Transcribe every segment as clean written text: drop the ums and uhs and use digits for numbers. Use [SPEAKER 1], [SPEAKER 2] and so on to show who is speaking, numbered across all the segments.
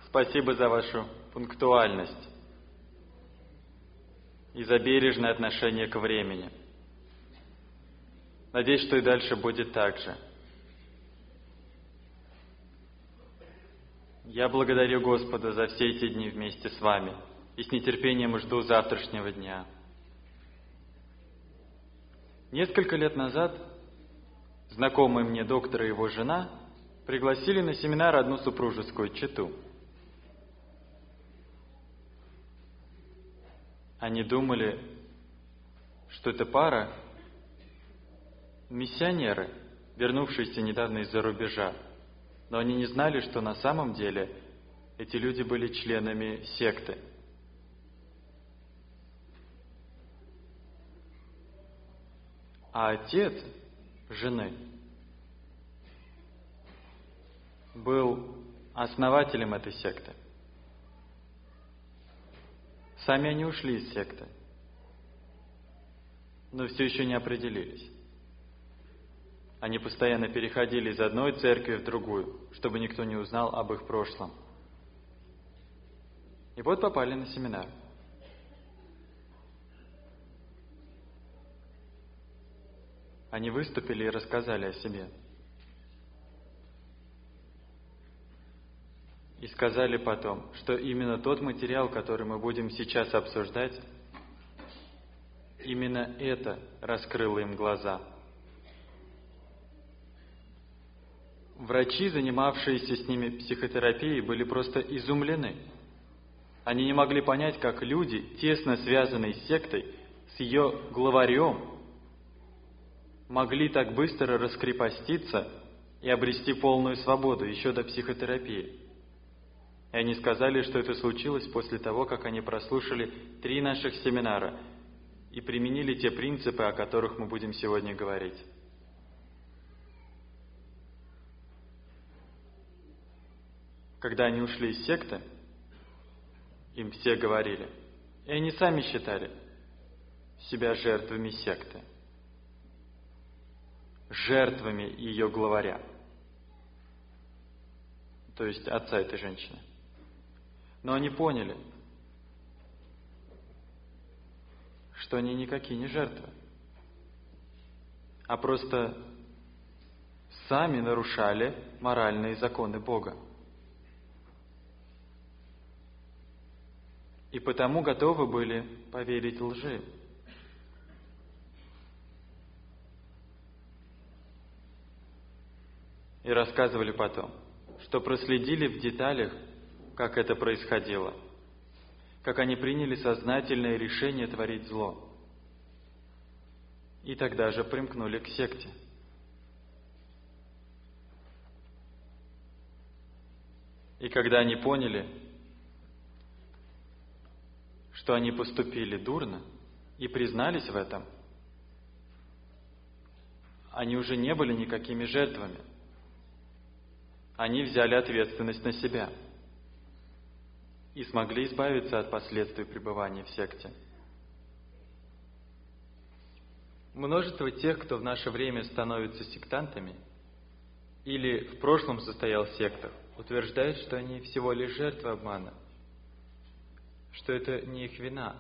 [SPEAKER 1] Спасибо за вашу пунктуальность и за бережное отношение к времени. Надеюсь, что и дальше будет так же. Я благодарю Господа за все эти дни вместе с вами и с нетерпением жду завтрашнего дня. Несколько лет назад знакомые мне доктор и его жена пригласили на семинар одну супружескую чету. Они думали, что это пара миссионеры, вернувшиеся недавно из-за рубежа. Но они не знали, что на самом деле эти люди были членами секты. А отец жены был основателем этой секты. Сами они ушли из секты, но все еще не определились. Они постоянно переходили из одной церкви в другую, чтобы никто не узнал об их прошлом. И вот попали на семинар. Они выступили и рассказали о себе. И сказали потом, что именно тот материал, который мы будем сейчас обсуждать, именно это раскрыло им глаза. Врачи, занимавшиеся с ними психотерапией, были просто изумлены. Они не могли понять, как люди, тесно связанные с сектой, с ее главарем, могли так быстро раскрепоститься и обрести полную свободу еще до психотерапии. И они сказали, что это случилось после того, как они прослушали 3 наших семинара и применили те принципы, о которых мы будем сегодня говорить. Когда они ушли из секты, им все говорили, и они сами считали себя жертвами секты, жертвами ее главаря, то есть отца этой женщины. Но они поняли, что они никакие не жертвы, а просто сами нарушали моральные законы Бога. И потому готовы были поверить лжи. И рассказывали потом, что проследили в деталях, как это происходило, как они приняли сознательное решение творить зло. И тогда же примкнули к секте. И когда они поняли, что они поступили дурно и признались в этом, они уже не были никакими жертвами. Они взяли ответственность на себя и смогли избавиться от последствий пребывания в секте. Множество тех, кто в наше время становится сектантами или в прошлом состоял в сектах, утверждают, что они всего лишь жертвы обмана, что это не их вина.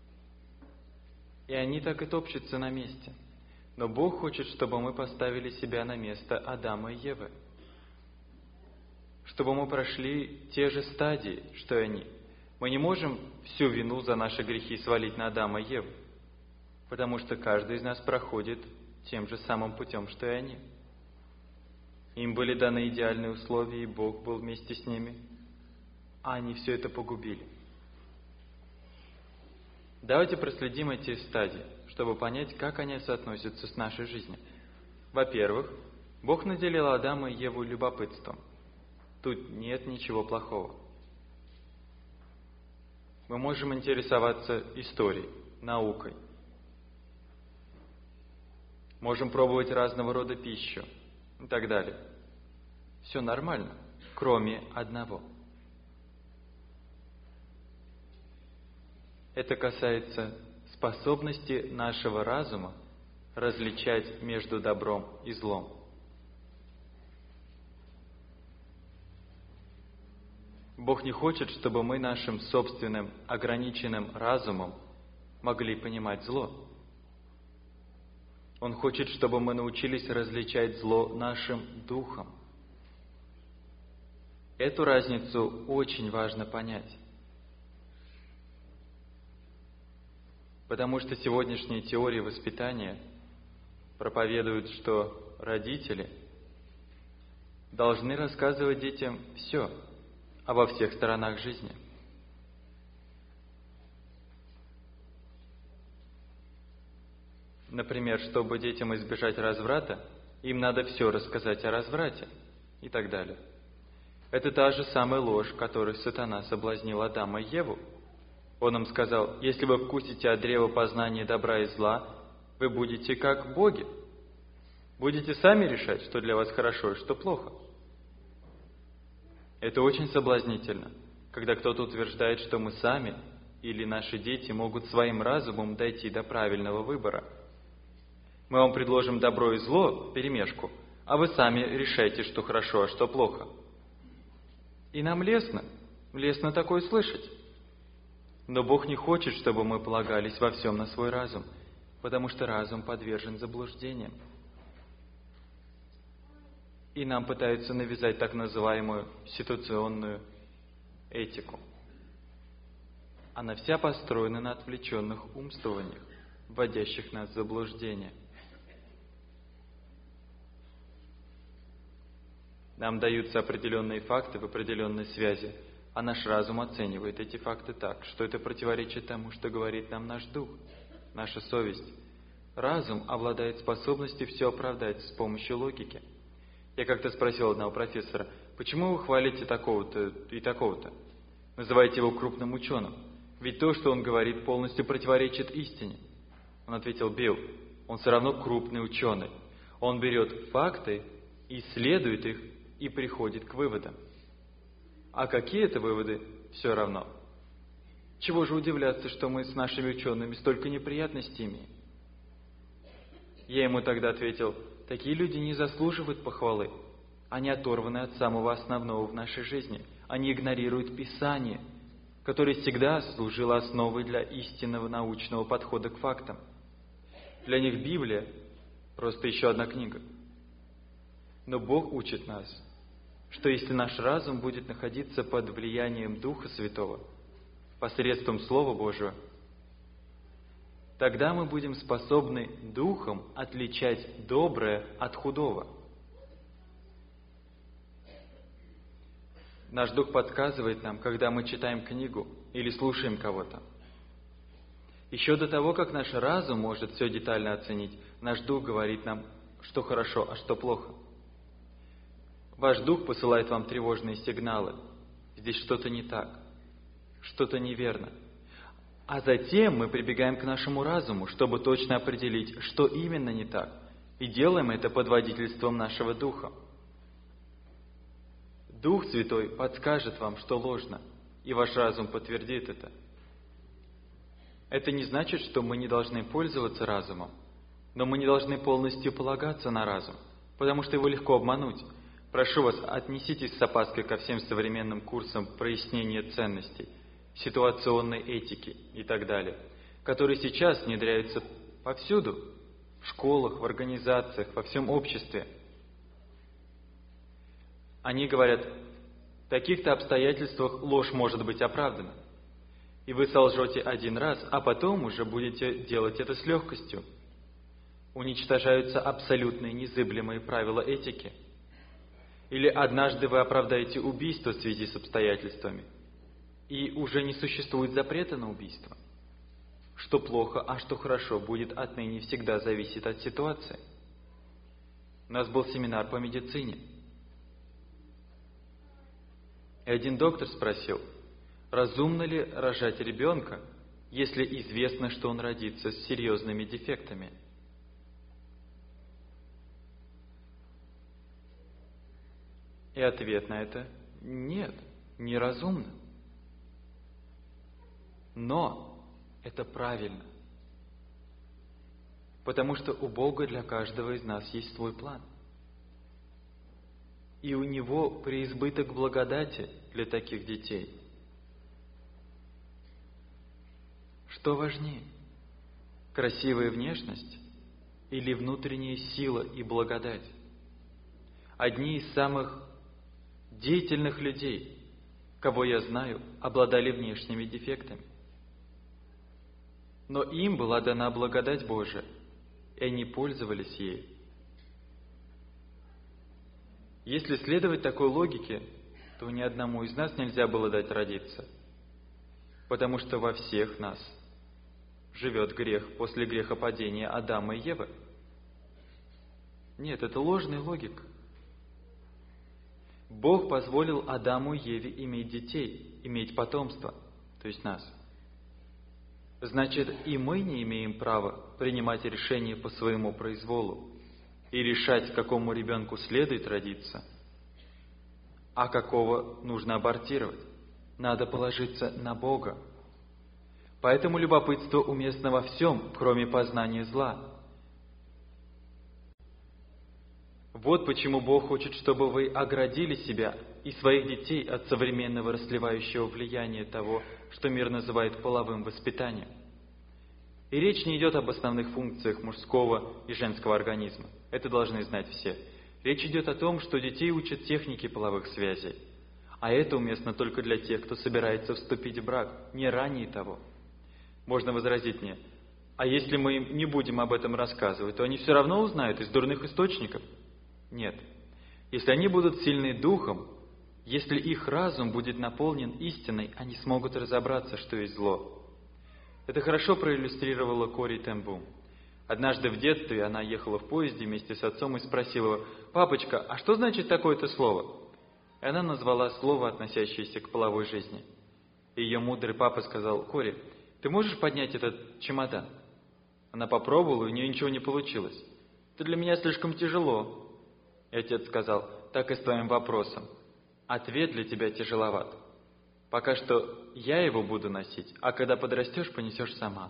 [SPEAKER 1] И они так и топчутся на месте. Но Бог хочет, чтобы мы поставили себя на место Адама и Евы. Чтобы мы прошли те же стадии, что и они. Мы не можем всю вину за наши грехи свалить на Адама и Еву, потому что каждый из нас проходит тем же самым путем, что и они. Им были даны идеальные условия, и Бог был вместе с ними, а они все это погубили. Давайте проследим эти стадии, чтобы понять, как они соотносятся с нашей жизнью. Во-первых, Бог наделил Адама и Еву любопытством. Тут нет ничего плохого. Мы можем интересоваться историей, наукой. Можем пробовать разного рода пищу и так далее. Все нормально, кроме одного. Это касается способности нашего разума различать между добром и злом. Бог не хочет, чтобы мы нашим собственным ограниченным разумом могли понимать зло. Он хочет, чтобы мы научились различать зло нашим духом. Эту разницу очень важно понять. Потому что сегодняшние теории воспитания проповедуют, что родители должны рассказывать детям все обо всех сторонах жизни. Например, чтобы детям избежать разврата, им надо все рассказать о разврате и так далее. Это та же самая ложь, которой сатана соблазнил Адама и Еву. Он им сказал: если вы вкусите от древа познания добра и зла, вы будете как боги. Будете сами решать, что для вас хорошо и что плохо. Это очень соблазнительно, когда кто-то утверждает, что мы сами или наши дети могут своим разумом дойти до правильного выбора. Мы вам предложим добро и зло вперемешку, а вы сами решайте, что хорошо, а что плохо. И нам лестно такое слышать. Но Бог не хочет, чтобы мы полагались во всем на свой разум, потому что разум подвержен заблуждениям. И нам пытаются навязать так называемую ситуационную этику. Она вся построена на отвлеченных умствованиях, вводящих нас в заблуждение. Нам даются определенные факты в определенной связи, а наш разум оценивает эти факты так, что это противоречит тому, что говорит нам наш дух, наша совесть. Разум обладает способностью все оправдать с помощью логики. Я как-то спросил одного профессора: почему вы хвалите такого-то и такого-то? Называете его крупным ученым. Ведь то, что он говорит, полностью противоречит истине. Он ответил: Билл, он все равно крупный ученый. Он берет факты, исследует их и приходит к выводам. А какие это выводы, все равно. Чего же удивляться, что мы с нашими учеными столько неприятностей имеем? Я ему тогда ответил: такие люди не заслуживают похвалы. Они оторваны от самого основного в нашей жизни. Они игнорируют Писание, которое всегда служило основой для истинного научного подхода к фактам. Для них Библия – просто еще одна книга. Но Бог учит нас, что если наш разум будет находиться под влиянием Духа Святого, посредством Слова Божьего, тогда мы будем способны Духом отличать доброе от худого. Наш Дух подсказывает нам, когда мы читаем книгу или слушаем кого-то. Еще до того, как наш разум может все детально оценить, наш Дух говорит нам, что хорошо, а что плохо. Ваш Дух посылает вам тревожные сигналы. Здесь что-то не так, что-то неверно. А затем мы прибегаем к нашему разуму, чтобы точно определить, что именно не так. И делаем это под водительством нашего Духа. Дух Святой подскажет вам, что ложно, и ваш разум подтвердит это. Это не значит, что мы не должны пользоваться разумом, но мы не должны полностью полагаться на разум, потому что его легко обмануть. Прошу вас, отнеситесь с опаской ко всем современным курсам прояснения ценностей, ситуационной этики и так далее, которые сейчас внедряются повсюду, в школах, в организациях, во всем обществе. Они говорят: в таких-то обстоятельствах ложь может быть оправдана. И вы солжете один раз, а потом уже будете делать это с легкостью. Уничтожаются абсолютные незыблемые правила этики. Или однажды вы оправдаете убийство в связи с обстоятельствами, и уже не существует запрета на убийство. Что плохо, а что хорошо, будет отныне всегда зависеть от ситуации. У нас был семинар по медицине. И один доктор спросил: разумно ли рожать ребенка, если известно, что он родится с серьезными дефектами? И ответ на это – нет, неразумно. Но это правильно. Потому что у Бога для каждого из нас есть свой план. и у Него преизбыток благодати для таких детей. Что важнее, красивая внешность или внутренняя сила и благодать? Одни из самых деятельных людей, кого я знаю, обладали внешними дефектами. Но им была дана благодать Божия, и они пользовались ею. Если следовать такой логике, то ни одному из нас нельзя было дать родиться, потому что во всех нас живет грех после грехопадения Адама и Евы. Нет, это ложная логика. Бог позволил Адаму и Еве иметь детей, иметь потомство, то есть нас. Значит, и мы не имеем права принимать решения по своему произволу и решать, какому ребенку следует родиться, а какого нужно абортировать. Надо положиться на Бога. Поэтому любопытство уместно во всем, кроме познания зла. Вот почему Бог хочет, чтобы вы оградили себя и своих детей от современного расслевающего влияния того, что мир называет половым воспитанием. И речь не идет об основных функциях мужского и женского организма. Это должны знать все. Речь идет о том, что детей учат технике половых связей. А это уместно только для тех, кто собирается вступить в брак, не ранее того. Можно возразить мне, а если мы им не будем об этом рассказывать, то они все равно узнают из дурных источников? Нет. Если они будут сильны духом, если их разум будет наполнен истиной, они смогут разобраться, что есть зло. Это хорошо проиллюстрировала Кори Тен Бум. Однажды в детстве она ехала в поезде вместе с отцом и спросила его: «Папочка, а что значит такое-то слово?» И она назвала слово, относящееся к половой жизни. И ее мудрый папа сказал: «Кори, ты можешь поднять этот чемодан?» Она попробовала, и у нее ничего не получилось. «Это для меня слишком тяжело». И отец сказал: «Так и с твоим вопросом. Ответ для тебя тяжеловат. Пока что я его буду носить, а когда подрастешь, понесешь сама».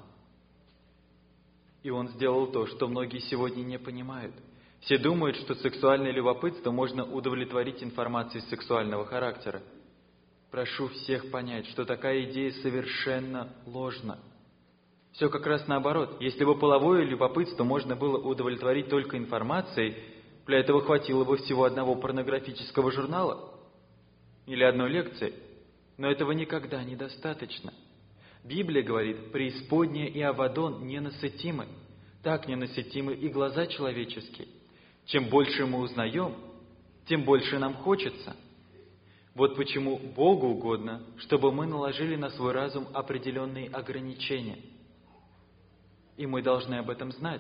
[SPEAKER 1] И он сделал то, что многие сегодня не понимают. Все думают, что сексуальное любопытство можно удовлетворить информацией сексуального характера. Прошу всех понять, что такая идея совершенно ложна. Все как раз наоборот. Если бы половое любопытство можно было удовлетворить только информацией, для этого хватило бы всего одного порнографического журнала или одной лекции. Но этого никогда недостаточно. Библия говорит: преисподняя и Авадон ненасытимы. Так ненасытимы и глаза человеческие. Чем больше мы узнаем, тем больше нам хочется. Вот почему Богу угодно, чтобы мы наложили на свой разум определенные ограничения. И мы должны об этом знать.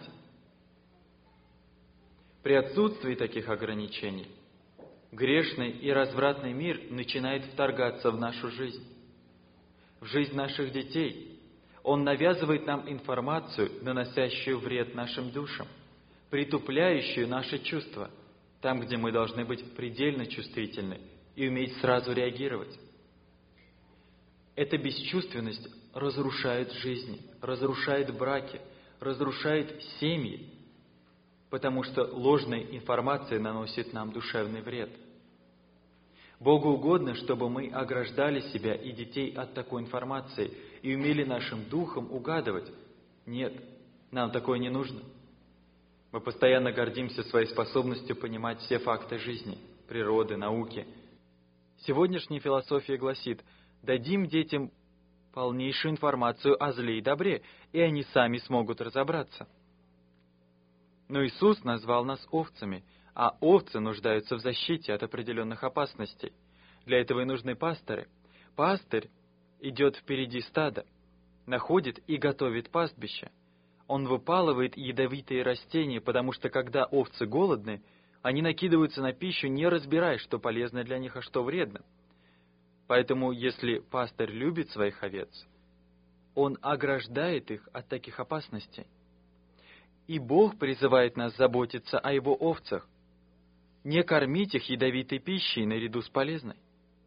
[SPEAKER 1] При отсутствии таких ограничений грешный и развратный мир начинает вторгаться в нашу жизнь, в жизнь наших детей. Он навязывает нам информацию, наносящую вред нашим душам, притупляющую наши чувства, там, где мы должны быть предельно чувствительны и уметь сразу реагировать. Эта бесчувственность разрушает жизни, разрушает браки, разрушает семьи, потому что ложная информация наносит нам душевный вред. Богу угодно, чтобы мы ограждали себя и детей от такой информации и умели нашим духом угадывать. Нет, нам такое не нужно. Мы постоянно гордимся своей способностью понимать все факты жизни, природы, науки. Сегодняшняя философия гласит: дадим детям полнейшую информацию о зле и добре, и они сами смогут разобраться. Но Иисус назвал нас овцами, а овцы нуждаются в защите от определенных опасностей. Для этого и нужны пастыры. Пастырь идет впереди стада, находит и готовит пастбище. Он выпалывает ядовитые растения, потому что когда овцы голодны, они накидываются на пищу, не разбирая, что полезно для них, а что вредно. Поэтому, если пастырь любит своих овец, он ограждает их от таких опасностей. И Бог призывает нас заботиться о Его овцах, не кормить их ядовитой пищей наряду с полезной.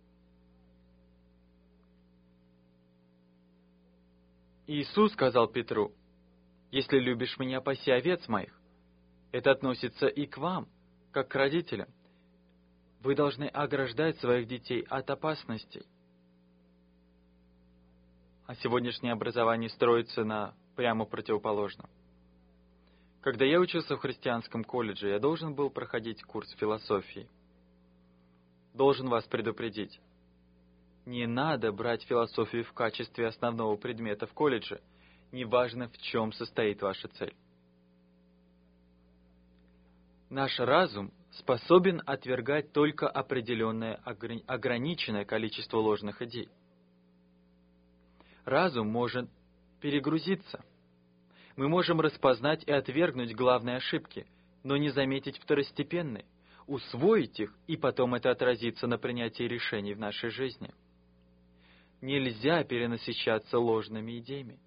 [SPEAKER 1] Иисус сказал Петру: «Если любишь Меня, паси овец Моих». Это относится и к вам, как к родителям. Вы должны ограждать своих детей от опасностей. А сегодняшнее образование строится на прямо противоположном. Когда я учился в христианском колледже, я должен был проходить курс философии. Должен вас предупредить. Не надо брать философию в качестве основного предмета в колледже, неважно, в чем состоит ваша цель. Наш разум способен отвергать только определенное ограниченное количество ложных идей. Разум может перегрузиться. Мы можем распознать и отвергнуть главные ошибки, но не заметить второстепенные, усвоить их, и потом это отразится на принятии решений в нашей жизни. Нельзя перенасыщаться ложными идеями.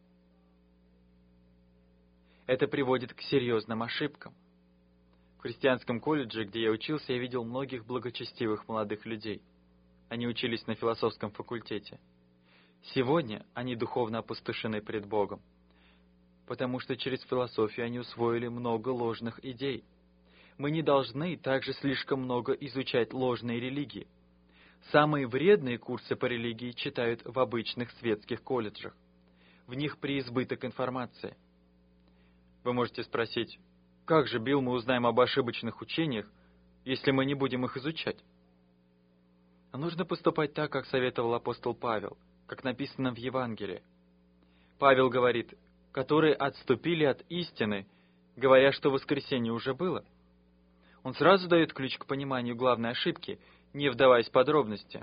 [SPEAKER 1] Это приводит к серьезным ошибкам. В христианском колледже, где я учился, я видел многих благочестивых молодых людей. Они учились на философском факультете. Сегодня они духовно опустошены пред Богом, потому что через философию они усвоили много ложных идей. Мы не должны также слишком много изучать ложные религии. Самые вредные курсы по религии читают в обычных светских колледжах. В них преизбыток информации. Вы можете спросить, как же, Билл, мы узнаем об ошибочных учениях, если мы не будем их изучать? А нужно поступать так, как советовал апостол Павел, как написано в Евангелии. Павел говорит, которые отступили от истины, говоря, что воскресенье уже было. Он сразу дает ключ к пониманию главной ошибки, не вдаваясь в подробности.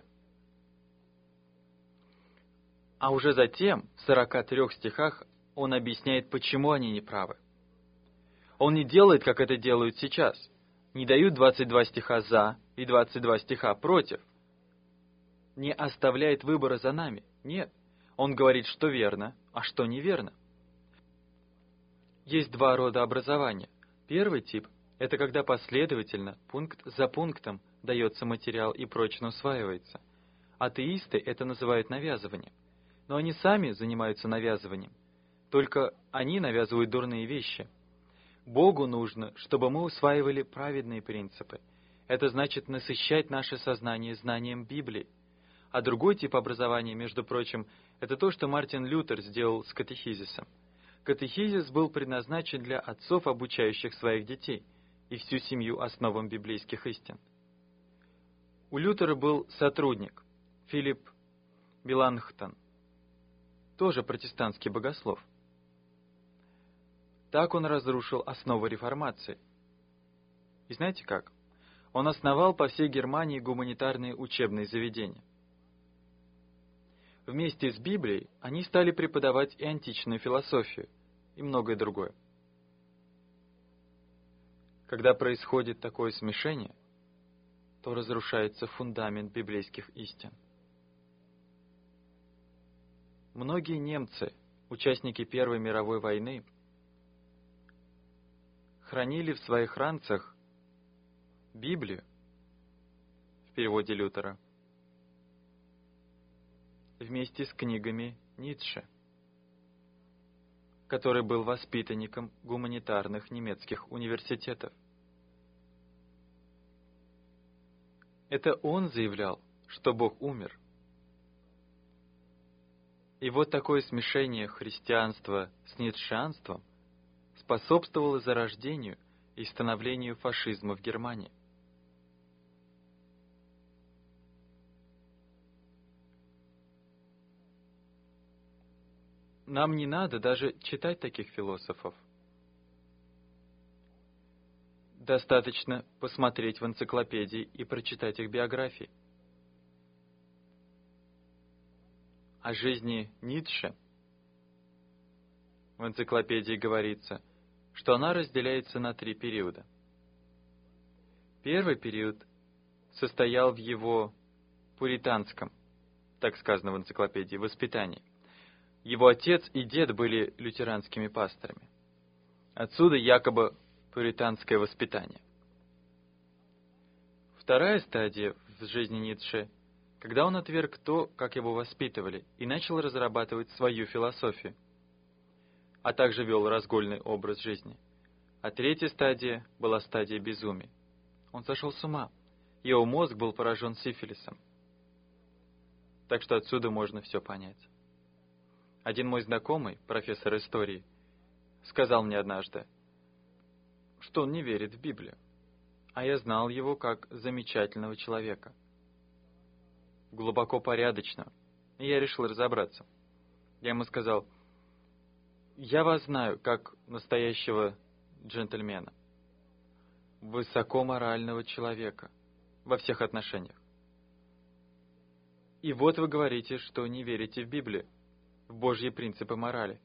[SPEAKER 1] А уже затем, в 43 стихах, он объясняет, почему они неправы. Он не делает, как это делают сейчас. Не дают 22 стиха «за» и 22 стиха «против». Не оставляет выбора за нами. Нет. Он говорит, что верно, а что неверно. Есть два рода образования. Первый тип – это когда последовательно, пункт за пунктом, дается материал и прочно усваивается. Атеисты это называют навязыванием. Но они сами занимаются навязыванием. Только они навязывают дурные вещи. Богу нужно, чтобы мы усваивали праведные принципы. Это значит насыщать наше сознание знанием Библии. А другой тип образования, между прочим, это то, что Мартин Лютер сделал с катехизисом. Катехизис был предназначен для отцов, обучающих своих детей, и всю семью основам библейских истин. У Лютера был сотрудник, Филипп Меланхтон, тоже протестантский богослов. Так он разрушил основы реформации. И знаете как? Он основал по всей Германии гуманитарные учебные заведения. Вместе с Библией они стали преподавать и античную философию, и многое другое. Когда происходит такое смешение, то разрушается фундамент библейских истин. Многие немцы, участники Первой мировой войны, хранили в своих ранцах Библию, в переводе Лютера, вместе с книгами Ницше, который был воспитанником гуманитарных немецких университетов. Это он заявлял, что Бог умер. И вот такое смешение христианства с ницшеанством способствовало зарождению и становлению фашизма в Германии. Нам не надо даже читать таких философов. Достаточно посмотреть в энциклопедии и прочитать их биографии. О жизни Ницше в энциклопедии говорится, что она разделяется на 3 периода. Первый период состоял в его пуританском, так сказано в энциклопедии, воспитании. Его отец и дед были лютеранскими пасторами. Отсюда якобы пуританское воспитание. Вторая стадия в жизни Ницше, когда он отверг то, как его воспитывали, и начал разрабатывать свою философию, а также вел разгульный образ жизни. А третья стадия была стадия безумия. Он сошел с ума. Его мозг был поражен сифилисом. Так что отсюда можно все понять. Один мой знакомый, профессор истории, сказал мне однажды, что он не верит в Библию. А я знал его как замечательного человека. Глубоко порядочного. И я решил разобраться. Я ему сказал: я вас знаю как настоящего джентльмена, высокоморального человека во всех отношениях. И вот вы говорите, что не верите в Библию, в Божьи принципы морали.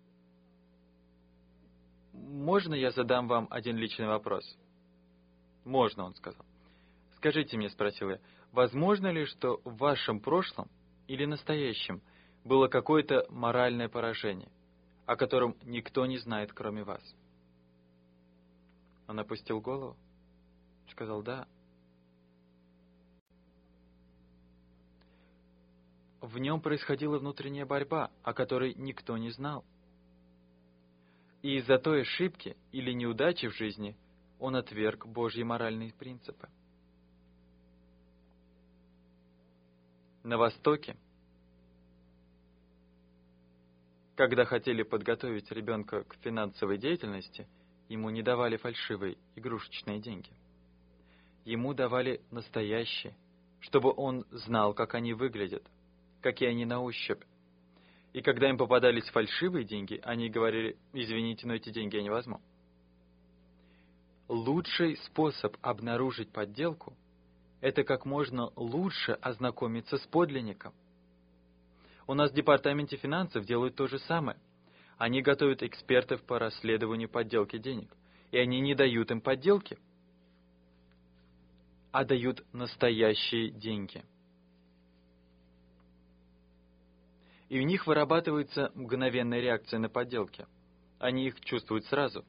[SPEAKER 1] Можно я задам вам один личный вопрос? Можно, он сказал. Скажите мне, спросил я, возможно ли, что в вашем прошлом или настоящем было какое-то моральное поражение, о котором никто не знает, кроме вас? Он опустил голову, сказал: да. В нем происходила внутренняя борьба, о которой никто не знал. И из-за той ошибки или неудачи в жизни он отверг Божьи моральные принципы. На Востоке, когда хотели подготовить ребенка к финансовой деятельности, ему не давали фальшивые игрушечные деньги. Ему давали настоящие, чтобы он знал, как они выглядят, какие они на ощупь. И когда им попадались фальшивые деньги, они говорили: извините, но эти деньги я не возьму. Лучший способ обнаружить подделку – это как можно лучше ознакомиться с подлинником. У нас в департаменте финансов делают то же самое. Они готовят экспертов по расследованию подделки денег. И они не дают им подделки, а дают настоящие деньги. И у них вырабатывается мгновенная реакция на подделки. Они их чувствуют сразу.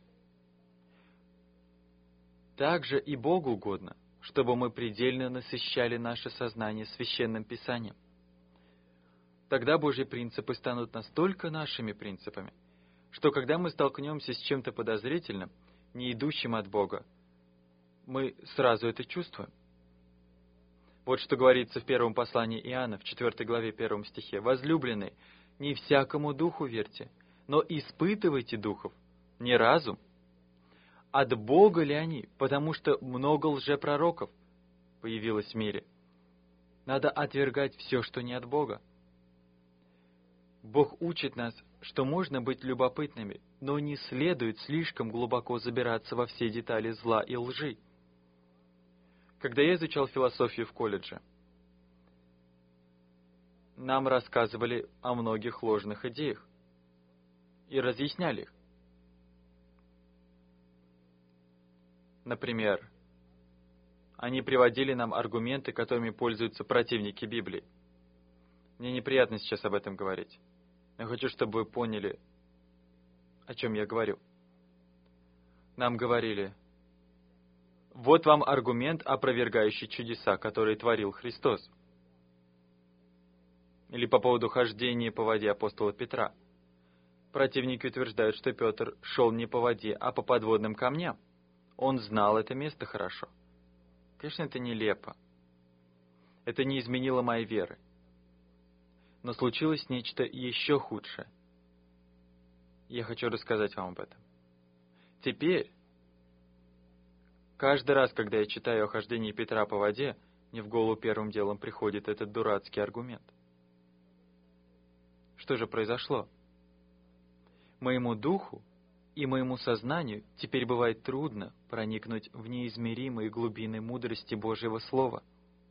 [SPEAKER 1] Также и Богу угодно, чтобы мы предельно насыщали наше сознание священным Писанием. Тогда Божьи принципы станут настолько нашими принципами, что когда мы столкнемся с чем-то подозрительным, не идущим от Бога, мы сразу это чувствуем. Вот что говорится в первом послании Иоанна, в 4 главе 1 стихе. «Возлюбленные, не всякому духу верьте, но испытывайте духов, не разум. От Бога ли они? Потому что много лжепророков появилось в мире. Надо отвергать все, что не от Бога. Бог учит нас, что можно быть любопытными, но не следует слишком глубоко забираться во все детали зла и лжи. Когда я изучал философию в колледже, нам рассказывали о многих ложных идеях и разъясняли их. Например, они приводили нам аргументы, которыми пользуются противники Библии. Мне неприятно сейчас об этом говорить. Я хочу, чтобы вы поняли, о чем я говорю. Нам говорили: вот вам аргумент, опровергающий чудеса, которые творил Христос. Или по поводу хождения по воде апостола Петра. Противники утверждают, что Петр шел не по воде, а по подводным камням. Он знал это место хорошо. Конечно, это нелепо. Это не изменило моей веры. Но случилось нечто еще худшее. Я хочу рассказать вам об этом. Теперь, каждый раз, когда я читаю о хождении Петра по воде, мне в голову первым делом приходит этот дурацкий аргумент. Что же произошло? Моему духу и моему сознанию теперь бывает трудно проникнуть в неизмеримые глубины мудрости Божьего Слова.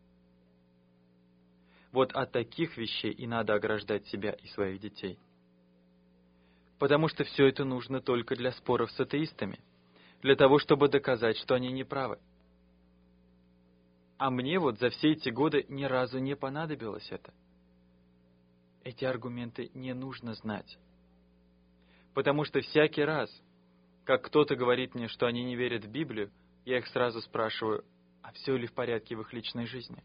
[SPEAKER 1] Вот от таких вещей и надо ограждать себя и своих детей. Потому что все это нужно только для споров с атеистами, для того, чтобы доказать, что они не правы. А мне вот за все эти годы ни разу не понадобилось это. Эти аргументы не нужно знать. Потому что всякий раз, как кто-то говорит мне, что они не верят в Библию, я их сразу спрашиваю: а все ли в порядке в их личной жизни?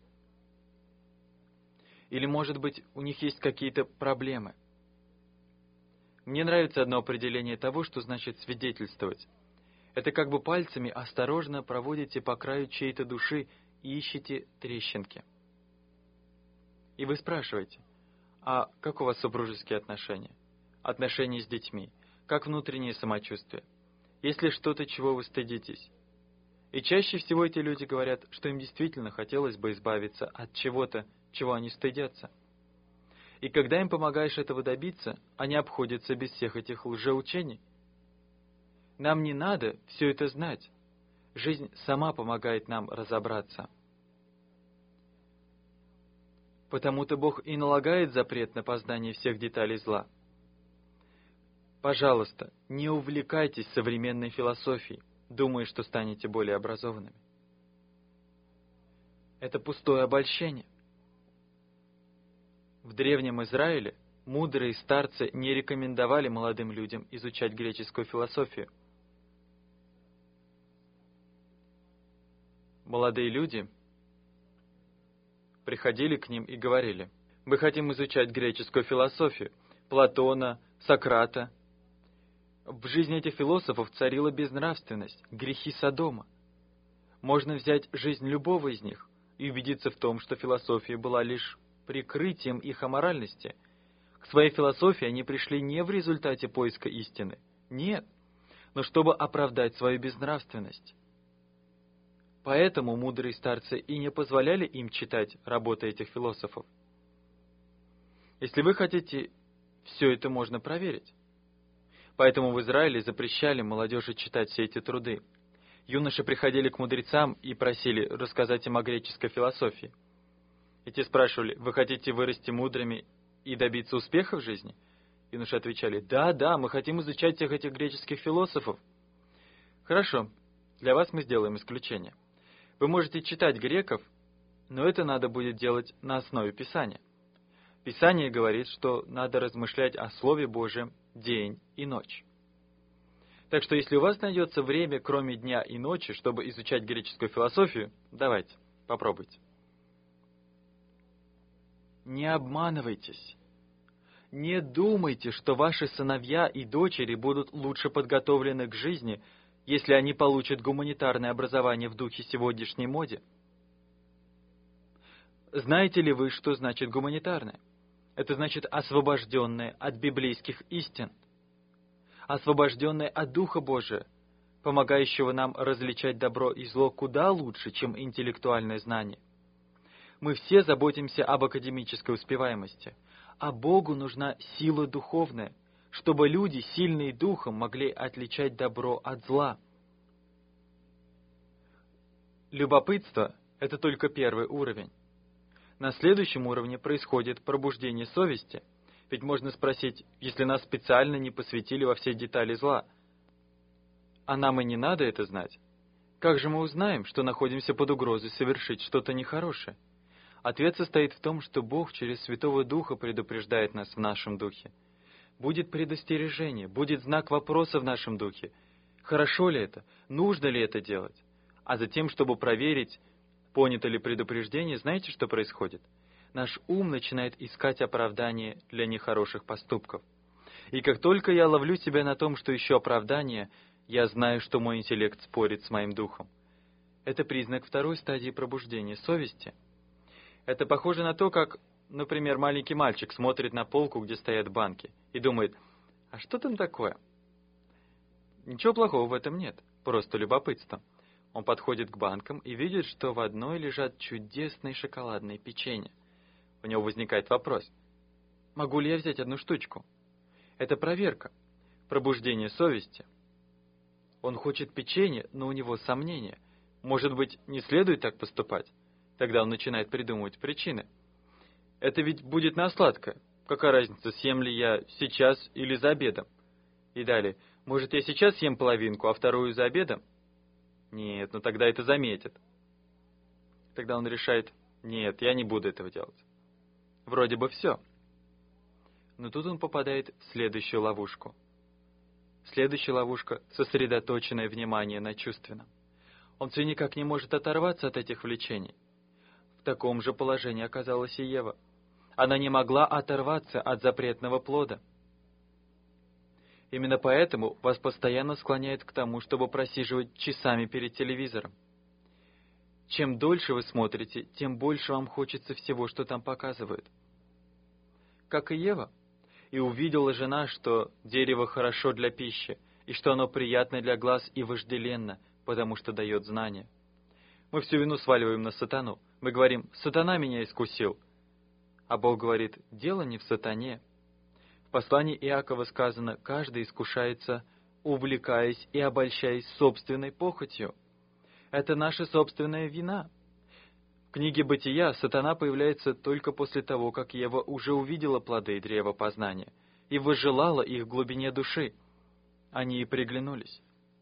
[SPEAKER 1] Или, может быть, у них есть какие-то проблемы? Мне нравится одно определение того, что значит свидетельствовать. Это как бы пальцами осторожно проводите по краю чьей-то души и ищете трещинки. И вы спрашиваете, а как у вас супружеские отношения? Отношения с детьми? Как внутреннее самочувствие? Есть ли что-то, чего вы стыдитесь? И чаще всего эти люди говорят, что им действительно хотелось бы избавиться от чего-то, чего они стыдятся. И когда им помогаешь этого добиться, они обходятся без всех этих лжеучений. Нам не надо все это знать. Жизнь сама помогает нам разобраться. Потому-то Бог и налагает запрет на познание всех деталей зла. Пожалуйста, не увлекайтесь современной философией, думая, что станете более образованными. Это пустое обольщение. В Древнем Израиле мудрые старцы не рекомендовали молодым людям изучать греческую философию. Молодые люди приходили к ним и говорили: «Мы хотим изучать греческую философию, Платона, Сократа». В жизни этих философов царила безнравственность, грехи Содома. Можно взять жизнь любого из них и убедиться в том, что философия была лишь прикрытием их аморальности. К своей философии они пришли не в результате поиска истины, нет, но чтобы оправдать свою безнравственность. Поэтому мудрые старцы и не позволяли им читать работы этих философов. Если вы хотите, все это можно проверить. Поэтому в Израиле запрещали молодежи читать все эти труды. Юноши приходили к мудрецам и просили рассказать им о греческой философии. И те спрашивали: вы хотите вырасти мудрыми и добиться успеха в жизни? Юноши отвечали: да, мы хотим изучать всех этих греческих философов. Хорошо, для вас мы сделаем исключение. Вы можете читать греков, но это надо будет делать на основе Писания. Писание говорит, что надо размышлять о Слове Божьем день и ночь. Так что если у вас найдется время, кроме дня и ночи, чтобы изучать греческую философию, давайте, попробуйте. Не обманывайтесь. Не думайте, что ваши сыновья и дочери будут лучше подготовлены к жизни, если они получат гуманитарное образование в духе сегодняшней моды. Знаете ли вы, что значит гуманитарное? Это значит освобожденное от библейских истин, освобожденное от Духа Божия, помогающего нам различать добро и зло куда лучше, чем интеллектуальное знание. Мы все заботимся об академической успеваемости, а Богу нужна сила духовная, чтобы люди, сильные духом, могли отличать добро от зла. Любопытство – это только первый уровень. На следующем уровне происходит пробуждение совести, ведь можно спросить: если нас специально не посвятили во все детали зла, а нам и не надо это знать, как же мы узнаем, что находимся под угрозой совершить что-то нехорошее? Ответ состоит в том, что Бог через Святого Духа предупреждает нас в нашем духе. Будет предостережение, будет знак вопроса в нашем духе. Хорошо ли это? Нужно ли это делать? А затем, чтобы проверить, понято ли предупреждение, знаете, что происходит? Наш ум начинает искать оправдание для нехороших поступков. И как только я ловлю себя на том, что ищу оправдание, я знаю, что мой интеллект спорит с моим духом. Это признак второй стадии пробуждения совести. Это похоже на то, как, например, маленький мальчик смотрит на полку, где стоят банки, и думает: а что там такое? Ничего плохого в этом нет, просто любопытство. Он подходит к банкам и видит, что в одной лежат чудесные шоколадные печенья. У него возникает вопрос: могу ли я взять одну штучку? Это проверка, пробуждение совести. Он хочет печенье, но у него сомнения. Может быть, не следует так поступать? Тогда он начинает придумывать причины. Это ведь будет на сладкое. Какая разница, съем ли я сейчас или за обедом? И далее: может, я сейчас съем половинку, а вторую за обедом? Нет, но тогда это заметят. Тогда он решает: нет, я не буду этого делать. Вроде бы все. Но тут он попадает в следующую ловушку. Следующая ловушка — сосредоточенное внимание на чувственном. Он все никак не может оторваться от этих влечений. В таком же положении оказалась и Ева. Она не могла оторваться от запретного плода. Именно поэтому вас постоянно склоняет к тому, чтобы просиживать часами перед телевизором. Чем дольше вы смотрите, тем больше вам хочется всего, что там показывают. Как и Ева. И увидела жена, что дерево хорошо для пищи, и что оно приятно для глаз и вожделенно, потому что дает знания. Мы всю вину сваливаем на сатану. Мы говорим: «Сатана меня искусил». А Бог говорит: «Дело не в сатане». В послании Иакова сказано: «Каждый искушается, увлекаясь и обольщаясь собственной похотью». Это наша собственная вина. В книге Бытия сатана появляется только после того, как Ева уже увидела плоды древа познания и возжелала их в глубине души. Они и приглянулись.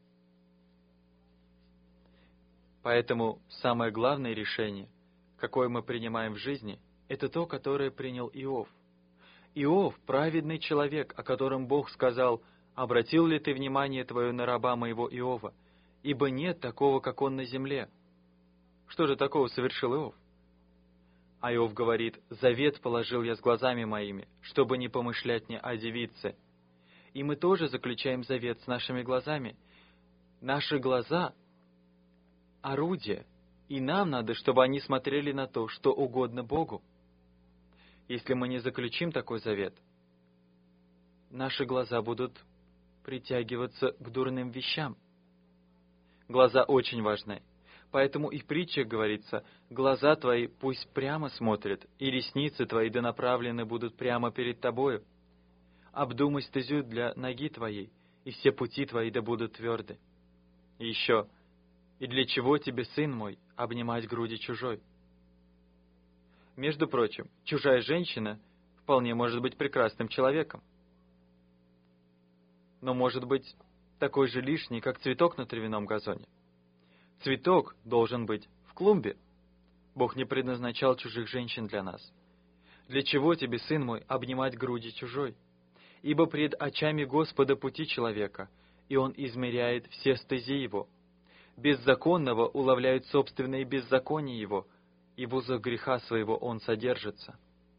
[SPEAKER 1] Поэтому самое главное решение, какое мы принимаем в жизни, это то, которое принял Иов. Иов – праведный человек, о котором Бог сказал: «Обратил ли ты внимание твое на раба моего Иова? Ибо нет такого, как он на земле». Что же такого совершил Иов? А Иов говорит: «Завет положил я с глазами моими, чтобы не помышлять мне о девице». И мы тоже заключаем завет с нашими глазами. Наши глаза – орудие, и нам надо, чтобы они смотрели на то, что угодно Богу. Если мы не заключим такой завет, наши глаза будут притягиваться к дурным вещам. Глаза очень важны. Поэтому и в притчах говорится: «Глаза твои пусть прямо смотрят, и ресницы твои да направлены будут прямо перед тобою. Обдумай стезю для ноги твоей, и все пути твои да будут тверды». И еще: «И для чего тебе, сын мой, обнимать груди чужой?» Между прочим, чужая женщина вполне может быть прекрасным человеком, но может быть такой же лишний, как цветок на травяном газоне. Цветок должен быть в клумбе. Бог не предназначал чужих женщин для нас. «Для чего тебе, сын мой, обнимать груди чужой? Ибо пред очами Господа пути человека, и Он измеряет все стези его. Беззаконного уловляют собственные беззакония его, и в узах греха своего он содержится».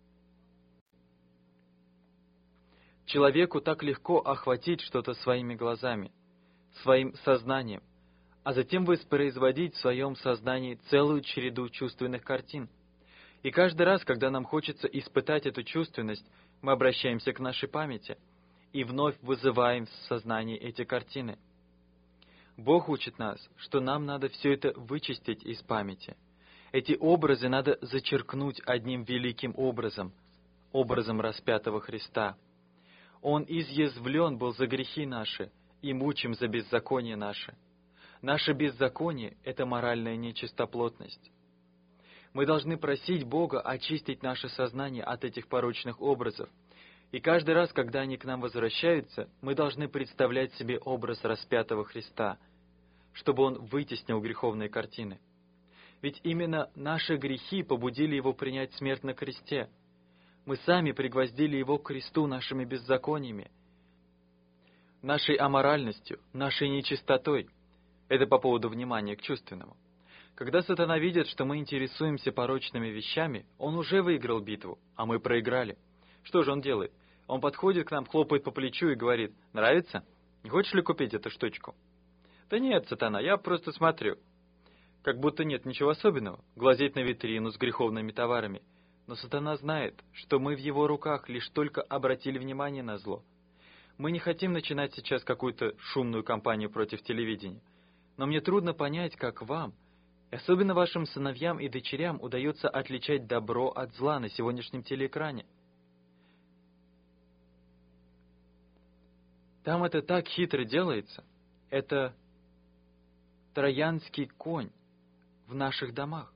[SPEAKER 1] Человеку так легко охватить что-то своими глазами, своим сознанием, а затем воспроизводить в своем сознании целую череду чувственных картин. И каждый раз, когда нам хочется испытать эту чувственность, мы обращаемся к нашей памяти и вновь вызываем в сознании эти картины. Бог учит нас, что нам надо все это вычистить из памяти. Эти образы надо зачеркнуть одним великим образом – образом распятого Христа. Он изъязвлен был за грехи наши, и мучим за беззаконие наше. Наше беззаконие – это моральная нечистоплотность. Мы должны просить Бога очистить наше сознание от этих порочных образов. И каждый раз, когда они к нам возвращаются, мы должны представлять себе образ распятого Христа, чтобы Он вытеснил греховные картины. Ведь именно наши грехи побудили Его принять смерть на кресте. Мы сами пригвоздили Его к кресту нашими беззакониями, нашей аморальностью, нашей нечистотой. Это по поводу внимания к чувственному. Когда сатана видит, что мы интересуемся порочными вещами, он уже выиграл битву, а мы проиграли. Что же он делает? Он подходит к нам, хлопает по плечу и говорит: «Нравится? Не хочешь ли купить эту штучку?» «Да нет, сатана, я просто смотрю». Как будто нет ничего особенного глазеть на витрину с греховными товарами. Но сатана знает, что мы в его руках лишь только обратили внимание на зло. Мы не хотим начинать сейчас какую-то шумную кампанию против телевидения. Но мне трудно понять, как вам, и особенно вашим сыновьям и дочерям, удается отличать добро от зла на сегодняшнем телеэкране. Там это так хитро делается. Это троянский конь в наших домах.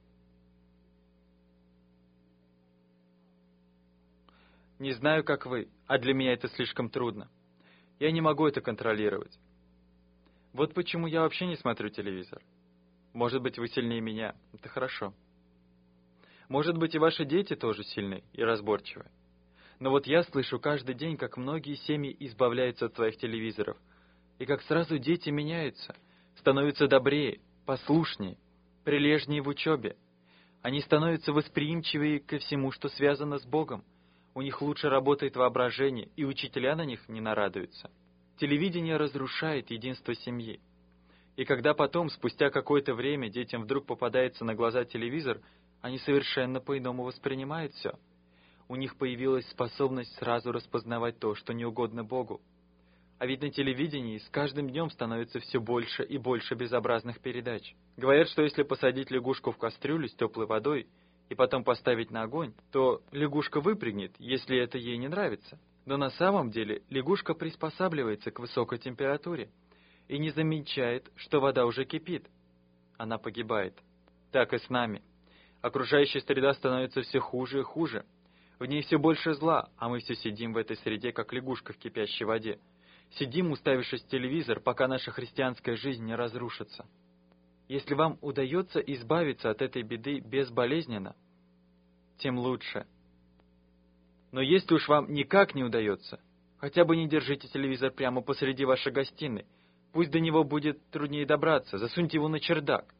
[SPEAKER 1] Не знаю, как вы, а для меня это слишком трудно. Я не могу это контролировать. Вот почему я вообще не смотрю телевизор. Может быть, вы сильнее меня. Это хорошо. Может быть, и ваши дети тоже сильны и разборчивы. Но вот я слышу каждый день, как многие семьи избавляются от своих телевизоров, и как сразу дети меняются, становятся добрее, послушнее, прилежнее в учебе. Они становятся восприимчивее ко всему, что связано с Богом. У них лучше работает воображение, и учителя на них не нарадуются. Телевидение разрушает единство семьи. И когда потом, спустя какое-то время, детям вдруг попадается на глаза телевизор, они совершенно по-иному воспринимают все. У них появилась способность сразу распознавать то, что не угодно Богу. А ведь на телевидении с каждым днем становится все больше и больше безобразных передач. Говорят, что если посадить лягушку в кастрюлю с теплой водой и потом поставить на огонь, то лягушка выпрыгнет, если это ей не нравится. Но на самом деле лягушка приспосабливается к высокой температуре и не замечает, что вода уже кипит. Она погибает. Так и с нами. Окружающая среда становится все хуже и хуже. В ней все больше зла, а мы все сидим в этой среде, как лягушка в кипящей воде. Сидим, уставившись в телевизор, пока наша христианская жизнь не разрушится. Если вам удается избавиться от этой беды безболезненно, тем лучше. Но если уж вам никак не удается, хотя бы не держите телевизор прямо посреди вашей гостиной. Пусть до него будет труднее добраться, засуньте его на чердак.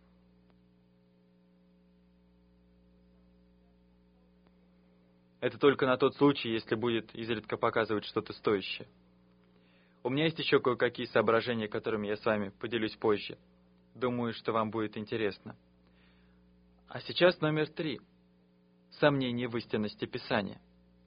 [SPEAKER 1] Это только на тот случай, если будет изредка показывать что-то стоящее. У меня есть еще кое-какие соображения, которыми я с вами поделюсь позже. Думаю, что вам будет интересно. А сейчас номер 3. Сомнение в истинности Писания.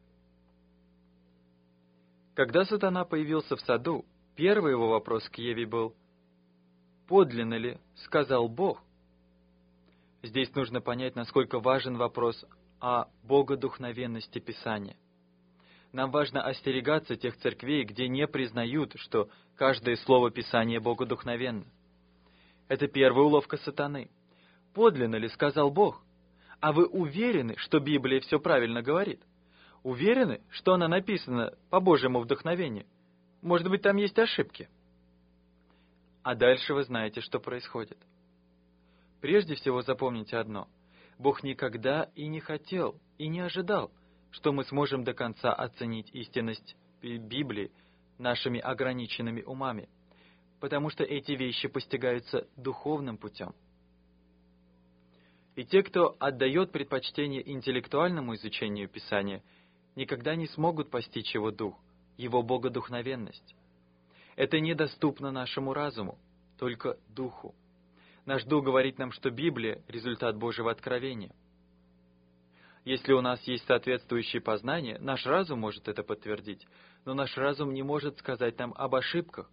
[SPEAKER 1] Когда сатана появился в саду, первый его вопрос к Еве был: «Подлинно ли сказал Бог?» Здесь нужно понять, насколько важен вопрос о богодухновенности Писания. Нам важно остерегаться тех церквей, где не признают, что каждое слово Писания богодухновенно. Это первая уловка сатаны. Подлинно ли сказал Бог? А вы уверены, что Библия все правильно говорит? Уверены, что она написана по Божьему вдохновению? Может быть, там есть ошибки? А дальше вы знаете, что происходит. Прежде всего запомните одно. Бог никогда и не хотел, и не ожидал, что мы сможем до конца оценить истинность Библии нашими ограниченными умами, потому что эти вещи постигаются духовным путем. И те, кто отдает предпочтение интеллектуальному изучению Писания, никогда не смогут постичь его дух, его богодухновенность. Это недоступно нашему разуму, только духу. Наш дух говорит нам, что Библия – результат Божьего откровения. Если у нас есть соответствующие познания, наш разум может это подтвердить, но наш разум не может сказать нам об ошибках,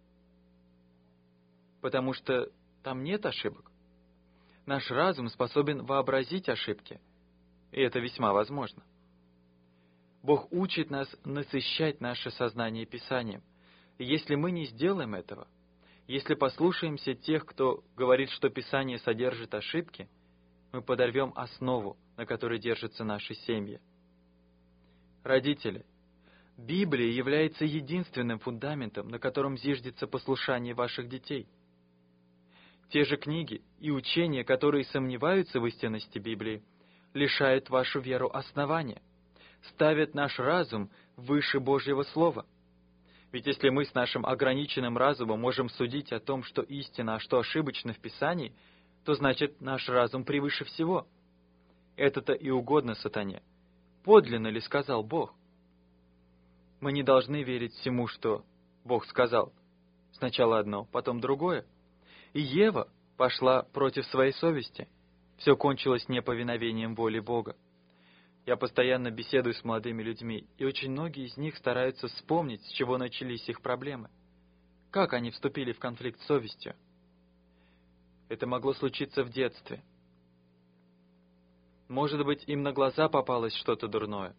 [SPEAKER 1] потому что там нет ошибок. Наш разум способен вообразить ошибки, и это весьма возможно. Бог учит нас насыщать наше сознание Писанием. И если мы не сделаем этого, если послушаемся тех, кто говорит, что Писание содержит ошибки, мы подорвем основу, на которой держатся наши семьи. Родители, Библия является единственным фундаментом, на котором зиждется послушание ваших детей. Те же книги и учения, которые сомневаются в истинности Библии, лишают вашу веру основания, ставят наш разум выше Божьего Слова. Ведь если мы с нашим ограниченным разумом можем судить о том, что истина, а что ошибочно в Писании, то значит наш разум превыше всего. Это-то и угодно сатане. Подлинно ли сказал Бог? Мы не должны верить всему, что Бог сказал. Сначала одно, потом другое. И Ева пошла против своей совести. Все кончилось неповиновением воли Бога. Я постоянно беседую с молодыми людьми, и очень многие из них стараются вспомнить, с чего начались их проблемы. Как они вступили в конфликт с совестью? Это могло случиться в детстве. Может быть, им на глаза попалось что-то дурное.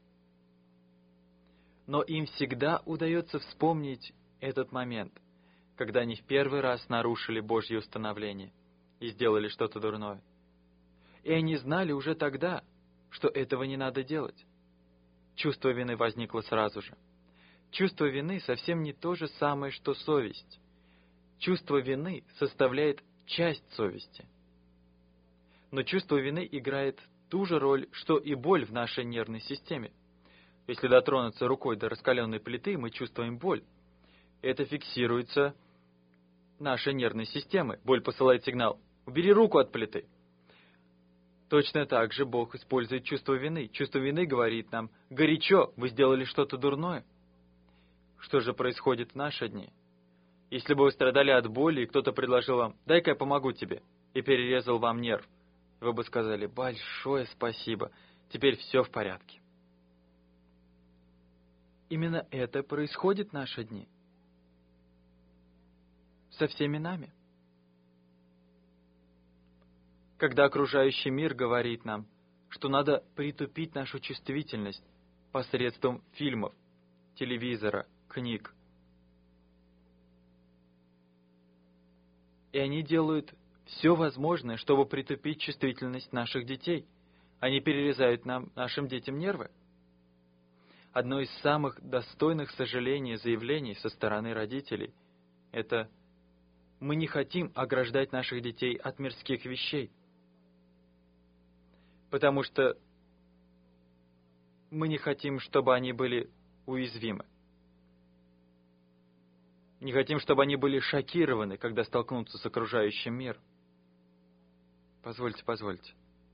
[SPEAKER 1] Но им всегда удается вспомнить этот момент, когда они в первый раз нарушили Божье установление и сделали что-то дурное. И они знали уже тогда, что этого не надо делать. Чувство вины возникло сразу же. Чувство вины совсем не то же самое, что совесть. Чувство вины составляет часть совести. Но чувство вины играет ту же роль, что и боль в нашей нервной системе. Если дотронуться рукой до раскаленной плиты, мы чувствуем боль. Это фиксируется нашей нервной системой. Боль посылает сигнал: «Убери руку от плиты». Точно так же Бог использует чувство вины. Чувство вины говорит нам: «Горячо, вы сделали что-то дурное». Что же происходит в наши дни? Если бы вы страдали от боли, и кто-то предложил вам: «Дай-ка я помогу тебе», и перерезал вам нерв, вы бы сказали: «Большое спасибо, теперь все в порядке». Именно это происходит в наши дни. Со всеми нами. Когда окружающий мир говорит нам, что надо притупить нашу чувствительность посредством фильмов, телевизора, книг. И они делают все возможное, чтобы притупить чувствительность наших детей. Они перерезают нашим детям нервы. Одно из самых достойных сожалений заявлений со стороны родителей – это: мы не хотим ограждать наших детей от мирских вещей, потому что мы не хотим, чтобы они были уязвимы. Не хотим, чтобы они были шокированы, когда столкнутся с окружающим миром. Позвольте.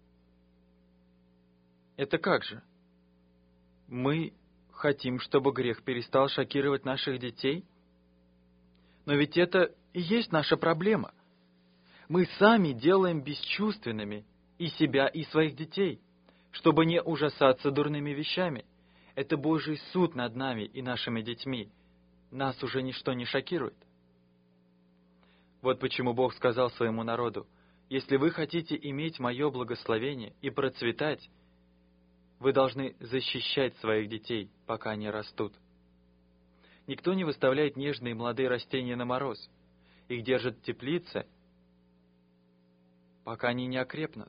[SPEAKER 1] Это как же? Мы хотим, чтобы грех перестал шокировать наших детей? Но ведь это и есть наша проблема. Мы сами делаем бесчувственными и себя, и своих детей, чтобы не ужасаться дурными вещами. Это Божий суд над нами и нашими детьми. Нас уже ничто не шокирует. Вот почему Бог сказал своему народу: если вы хотите иметь мое благословение и процветать, вы должны защищать своих детей, пока они растут. Никто не выставляет нежные молодые растения на мороз. Их держат в теплице, пока они не окрепнут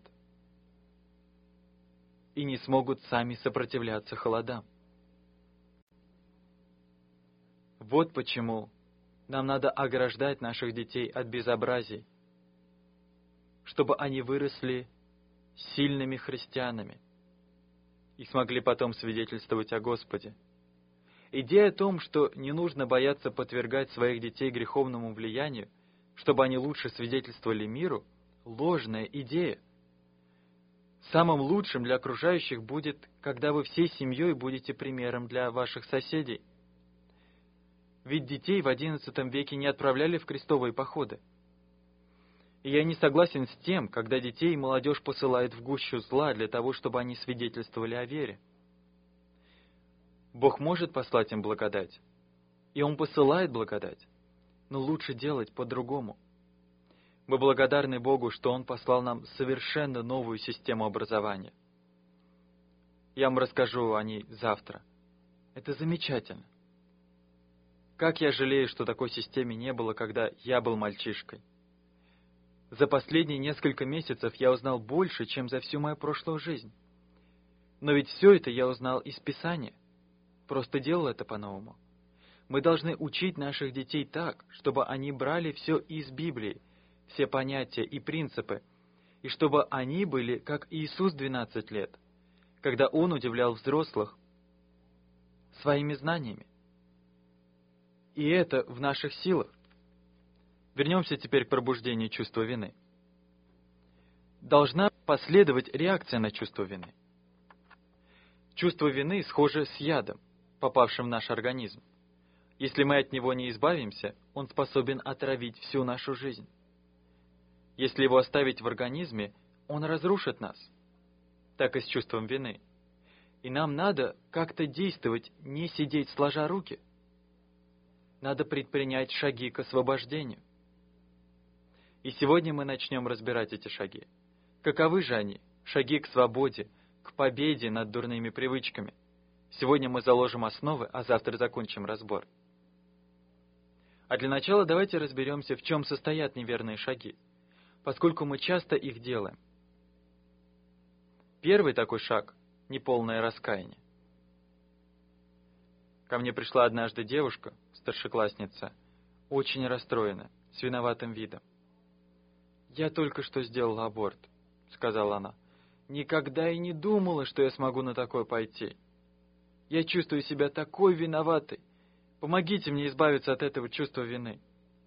[SPEAKER 1] и не смогут сами сопротивляться холодам. Вот почему нам надо ограждать наших детей от безобразий, чтобы они выросли сильными христианами и смогли потом свидетельствовать о Господе. Идея о том, что не нужно бояться подвергать своих детей греховному влиянию, чтобы они лучше свидетельствовали миру, ложная идея. Самым лучшим для окружающих будет, когда вы всей семьей будете примером для ваших соседей. Ведь детей в XI веке не отправляли в крестовые походы. И я не согласен с тем, когда детей и молодежь посылают в гущу зла для того, чтобы они свидетельствовали о вере. Бог может послать им благодать, и Он посылает благодать, но лучше делать по-другому. Мы благодарны Богу, что Он послал нам совершенно новую систему образования. Я вам расскажу о ней завтра. Это замечательно. Как я жалею, что такой системы не было, когда я был мальчишкой. За последние несколько месяцев я узнал больше, чем за всю мою прошлую жизнь. Но ведь все это я узнал из Писания. Просто делал это по-новому. Мы должны учить наших детей так, чтобы они брали все из Библии, все понятия и принципы, и чтобы они были, как Иисус 12 лет, когда Он удивлял взрослых своими знаниями. И это в наших силах. Вернемся теперь к пробуждению чувства вины. Должна последовать реакция на чувство вины. Чувство вины схоже с ядом, попавшим в наш организм. Если мы от него не избавимся, он способен отравить всю нашу жизнь. Если его оставить в организме, он разрушит нас. Так и с чувством вины. И нам надо как-то действовать, не сидеть сложа руки. Надо предпринять шаги к освобождению. И сегодня мы начнем разбирать эти шаги. Каковы же они? Шаги к свободе, к победе над дурными привычками. Сегодня мы заложим основы, а завтра закончим разбор. А для начала давайте разберемся, в чем состоят неверные шаги, поскольку мы часто их делаем. Первый такой шаг – неполное раскаяние. Ко мне пришла однажды девушка, старшеклассница, очень расстроена, с виноватым видом. «Я только что сделала аборт», — сказала она. «Никогда и не думала, что я смогу на такое пойти. Я чувствую себя такой виноватой. Помогите мне избавиться от этого чувства вины».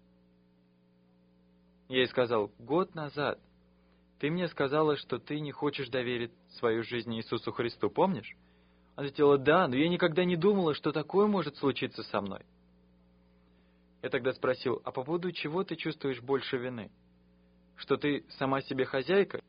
[SPEAKER 1] Я ей сказал: «Год назад ты мне сказала, что ты не хочешь доверить свою жизнь Иисусу Христу, помнишь?» Она ответила: «Да, но я никогда не думала, что такое может случиться со мной». Я тогда спросил, а по поводу чего ты чувствуешь больше вины? Что ты сама себе хозяйка?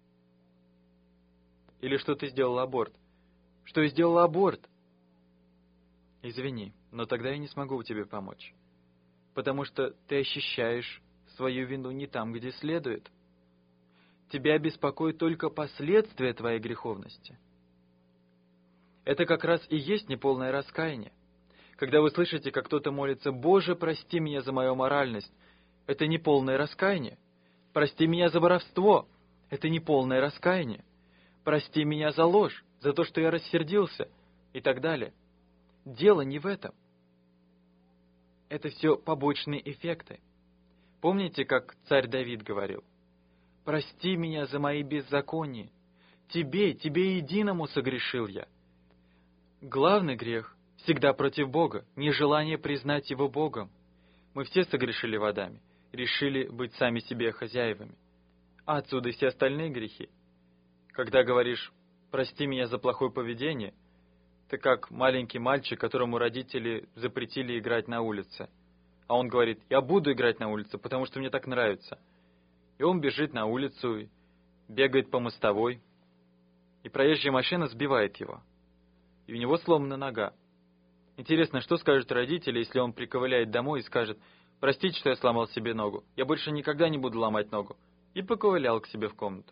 [SPEAKER 1] Или что ты сделала аборт? Что я сделала аборт? Извини, но тогда я не смогу тебе помочь. Потому что ты ощущаешь свою вину не там, где следует. Тебя беспокоят только последствия твоей греховности. Это как раз и есть неполное раскаяние. Когда вы слышите, как кто-то молится: «Боже, прости меня за мою моральность», это неполное раскаяние. «Прости меня за воровство», это неполное раскаяние. «Прости меня за ложь, за то, что я рассердился», и так далее. Дело не в этом. Это все побочные эффекты. Помните, как царь Давид говорил: «Прости меня за мои беззакония, тебе единому согрешил я». Главный грех всегда против Бога, нежелание признать Его Богом. Мы все согрешили в Адаме, решили быть сами себе хозяевами. А отсюда и все остальные грехи. Когда говоришь «прости меня за плохое поведение», ты как маленький мальчик, которому родители запретили играть на улице. А он говорит: «Я буду играть на улице, потому что мне так нравится». И он бежит на улицу, бегает по мостовой, и проезжая машина сбивает его. И у него сломана нога. Интересно, что скажут родители, если он приковыляет домой и скажет: «Простите, что я сломал себе ногу. Я больше никогда не буду ломать ногу». И поковылял к себе в комнату.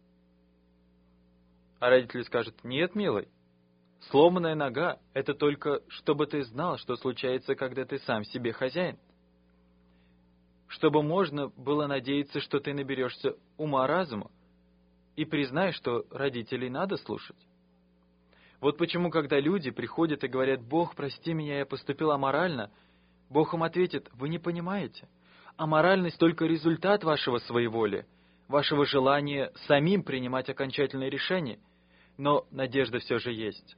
[SPEAKER 1] А родители скажут: «Нет, милый, сломанная нога — это только чтобы ты знал, что случается, когда ты сам себе хозяин. Чтобы можно было надеяться, что ты наберешься ума-разума и признаешь, что родителей надо слушать». Вот почему, когда люди приходят и говорят: «Бог, прости меня, я поступил аморально», Бог им ответит: «Вы не понимаете. Аморальность только результат вашего своеволия, вашего желания самим принимать окончательное решение, но надежда все же есть».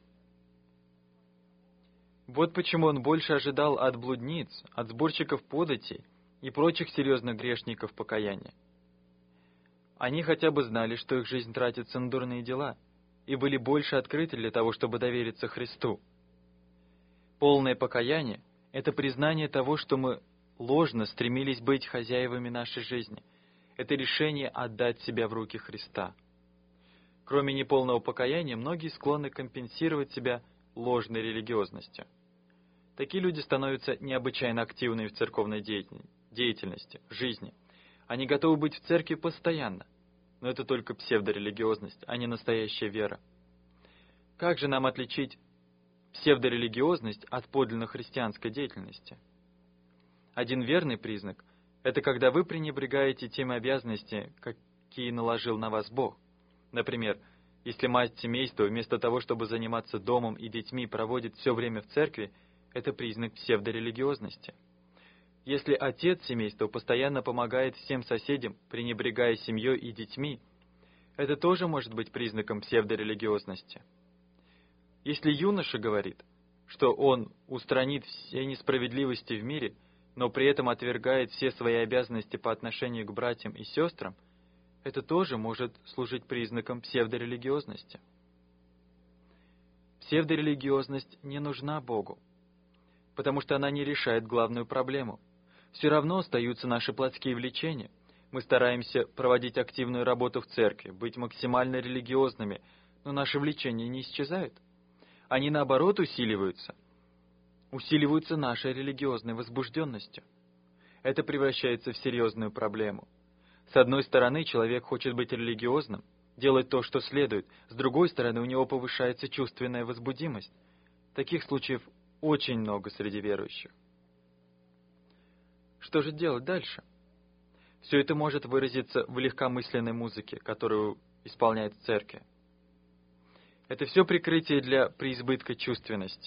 [SPEAKER 1] Вот почему он больше ожидал от блудниц, от сборщиков податей и прочих серьезных грешников покаяния. Они хотя бы знали, что их жизнь тратится на дурные дела, и были больше открыты для того, чтобы довериться Христу. Полное покаяние — это признание того, что мы ложно стремились быть хозяевами нашей жизни. Это решение отдать себя в руки Христа. Кроме неполного покаяния, многие склонны компенсировать себя ложной религиозностью. Такие люди становятся необычайно активными в церковной деятельности, жизни. Они готовы быть в церкви постоянно, но это только псевдорелигиозность, а не настоящая вера. Как же нам отличить псевдорелигиозность от подлинно христианской деятельности? Один верный признак — это когда вы пренебрегаете теми обязанностями, какие наложил на вас Бог. Например, если мать семейства вместо того, чтобы заниматься домом и детьми, проводит все время в церкви, это признак псевдорелигиозности. Если отец семейства постоянно помогает всем соседям, пренебрегая семьей и детьми, это тоже может быть признаком псевдорелигиозности. Если юноша говорит, что он устранит все несправедливости в мире, но при этом отвергает все свои обязанности по отношению к братьям и сестрам, это тоже может служить признаком псевдорелигиозности. Псевдорелигиозность не нужна Богу, потому что она не решает главную проблему. Все равно остаются наши плотские влечения. Мы стараемся проводить активную работу в церкви, быть максимально религиозными, но наши влечения не исчезают. Они, наоборот, усиливаются. Усиливаются нашей религиозной возбужденностью. Это превращается в серьезную проблему. С одной стороны, человек хочет быть религиозным, делать то, что следует. С другой стороны, у него повышается чувственная возбудимость. Таких случаев очень много среди верующих. Что же делать дальше? Все это может выразиться в легкомысленной музыке, которую исполняют в церкви. Это все прикрытие для преизбытка чувственности.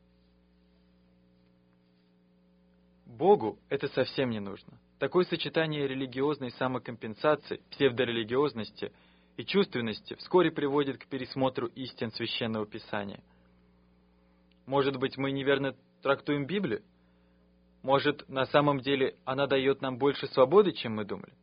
[SPEAKER 1] Богу это совсем не нужно. Такое сочетание религиозной самокомпенсации, псевдорелигиозности и чувственности вскоре приводит к пересмотру истин Священного Писания. Может быть, мы неверно трактуем Библию? Может, на самом деле она дает нам больше свободы, чем мы думали?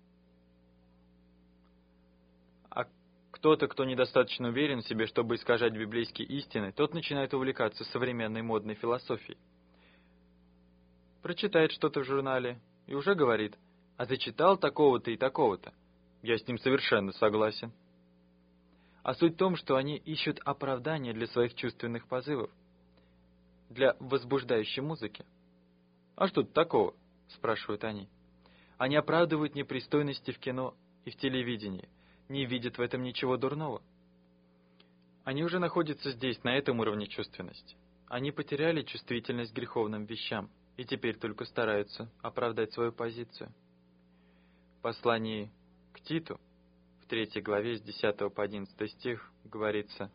[SPEAKER 1] А кто-то, кто недостаточно уверен в себе, чтобы искажать библейские истины, тот начинает увлекаться современной модной философией. прочитает что-то в журнале и уже говорит: «А ты читал такого-то и такого-то?» Я с ним совершенно согласен. А суть в том, что они ищут оправдания для своих чувственных позывов, для возбуждающей музыки. «А что тут такого?» — спрашивают они. Они оправдывают непристойности в кино и в телевидении, не видят в этом ничего дурного. Они уже находятся здесь, на этом уровне чувственности. Они потеряли чувствительность к греховным вещам и теперь только стараются оправдать свою позицию. В послании к Титу, в 3 главе, с 10 по 11 стих, говорится: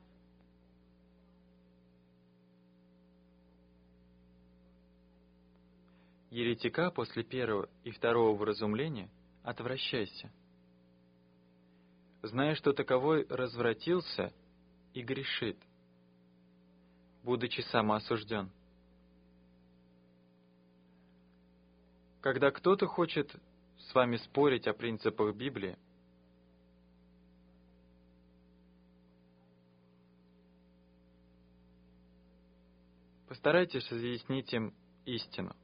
[SPEAKER 1] «Еретика после первого и второго вразумления отвращайся, зная, что таковой развратился и грешит, будучи самоосужден». Когда кто-то хочет с вами спорить о принципах Библии, постарайтесь разъяснить им истину.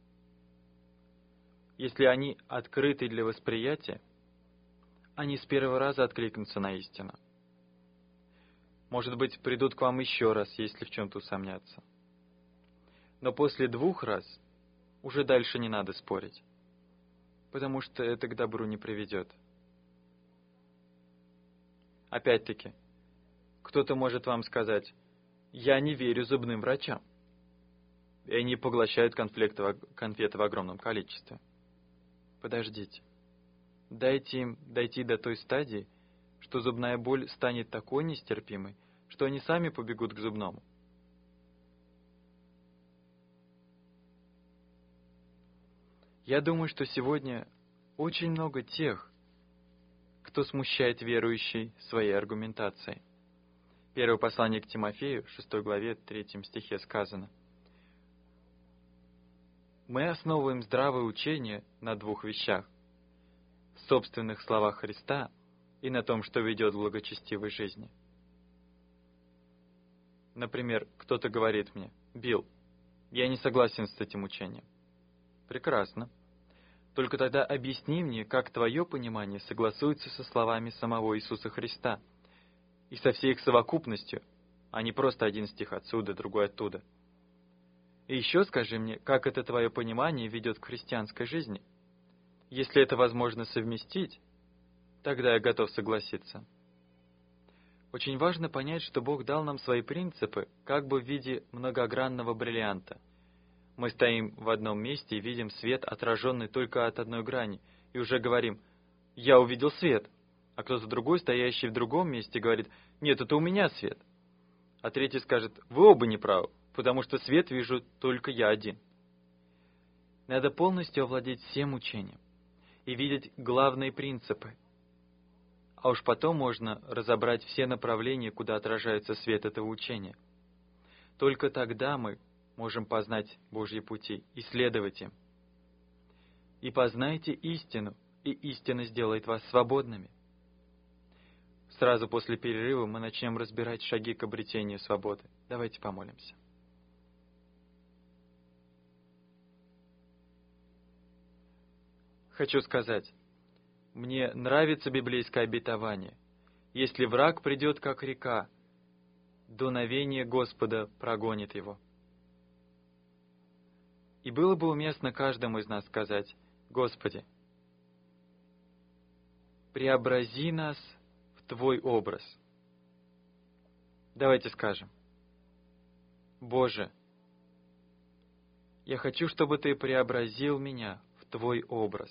[SPEAKER 1] Если они открыты для восприятия, они с первого раза откликнутся на истину. Может быть, придут к вам еще раз, если в чем-то усомнятся. Но после 2 раз уже дальше не надо спорить, потому что это к добру не приведет. Опять-таки, кто-то может вам сказать: «Я не верю зубным врачам», и они поглощают конфеты в огромном количестве. Подождите. Дайте им дойти до той стадии, что зубная боль станет такой нестерпимой, что они сами побегут к зубному. Я думаю, что сегодня очень много тех, кто смущает верующих своей аргументацией. Первое послание к Тимофею, 6 главе, 3 стихе сказано: «Мы основываем здравое учение на 2 вещах: в собственных словах Христа и на том, что ведет к благочестивой жизни». Например, кто-то говорит мне: «Билл, я не согласен с этим учением». Прекрасно. Только тогда объясни мне, как твое понимание согласуется со словами самого Иисуса Христа и со всей их совокупностью, а не просто один стих отсюда, другой оттуда. И еще скажи мне, как это твое понимание ведет к христианской жизни. Если это возможно совместить, тогда я готов согласиться. Очень важно понять, что Бог дал нам свои принципы как бы в виде многогранного бриллианта. Мы стоим в одном месте и видим свет, отраженный только от одной грани, и уже говорим: «Я увидел свет», а кто-то другой, стоящий в другом месте, говорит: «Нет, это у меня свет». А третий скажет: «Вы оба неправы, потому что свет вижу только я один». Надо полностью овладеть всем учением и видеть главные принципы. А уж потом можно разобрать все направления, куда отражается свет этого учения. Только тогда мы можем познать Божьи пути и следовать им. «И познайте истину, и истина сделает вас свободными». Сразу после перерыва мы начнем разбирать шаги к обретению свободы. Давайте помолимся. Хочу сказать, мне нравится библейское обетование. Если враг придет, как река, дуновение Господа прогонит его. И было бы уместно каждому из нас сказать: «Господи, преобрази нас в Твой образ». Давайте скажем: «Боже, я хочу, чтобы Ты преобразил меня в Твой образ».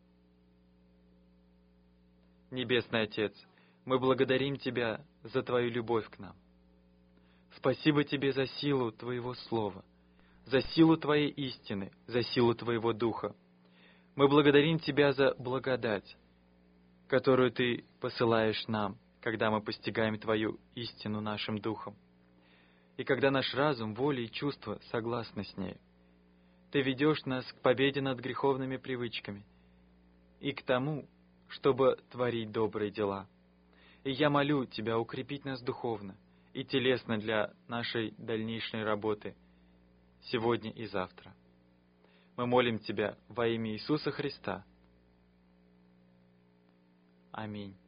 [SPEAKER 1] Небесный Отец, мы благодарим Тебя за Твою любовь к нам. Спасибо Тебе за силу Твоего Слова, за силу Твоей истины, за силу Твоего Духа. Мы благодарим Тебя за благодать, которую Ты посылаешь нам, когда мы постигаем Твою истину нашим духом, и когда наш разум, воля и чувства согласны с ней. Ты ведешь нас к победе над греховными привычками и к тому, чтобы творить добрые дела. И я молю Тебя укрепить нас духовно и телесно для нашей дальнейшей работы сегодня и завтра. Мы молим Тебя во имя Иисуса Христа. Аминь.